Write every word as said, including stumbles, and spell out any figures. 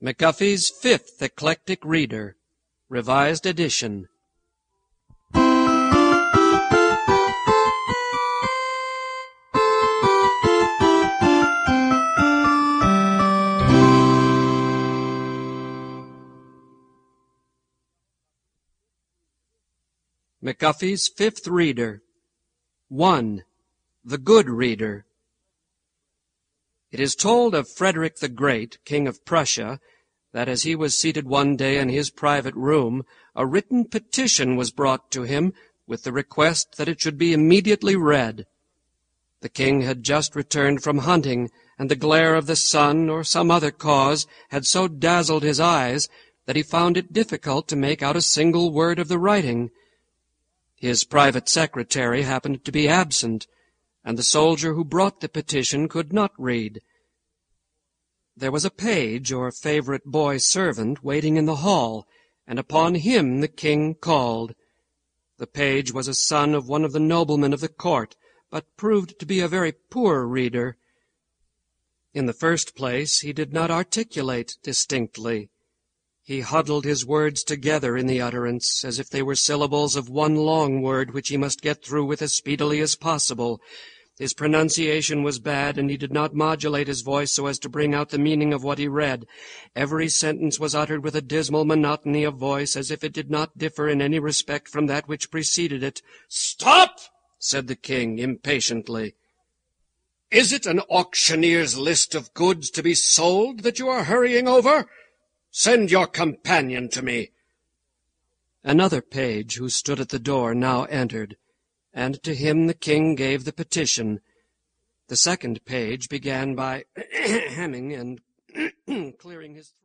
McGuffey's Fifth Eclectic Reader, Revised Edition. McGuffey's Fifth Reader. One. The Good Reader. It is told of Frederick the Great, King of Prussia, that as he was seated one day in his private room, a written petition was brought to him with the request that it should be immediately read. The king had just returned from hunting, and the glare of the sun or some other cause had so dazzled his eyes that he found it difficult to make out a single word of the writing. His private secretary happened to be absent, and the soldier who brought the petition could not read. There was a page or favorite boy servant waiting in the hall, and upon him the king called. The page was a son of one of the noblemen of the court, but proved to be a very poor reader. In the first place, he did not articulate distinctly. He huddled his words together in the utterance, as if they were syllables of one long word which he must get through with as speedily as possible. His pronunciation was bad, and he did not modulate his voice so as to bring out the meaning of what he read. Every sentence was uttered with a dismal monotony of voice, as if it did not differ in any respect from that which preceded it. "Stop!" said the king, impatiently. "Is it an auctioneer's list of goods to be sold that you are hurrying over? Send your companion to me." Another page, who stood at the door, now entered, and to him the king gave the petition. The second page began by hemming and clearing his throat.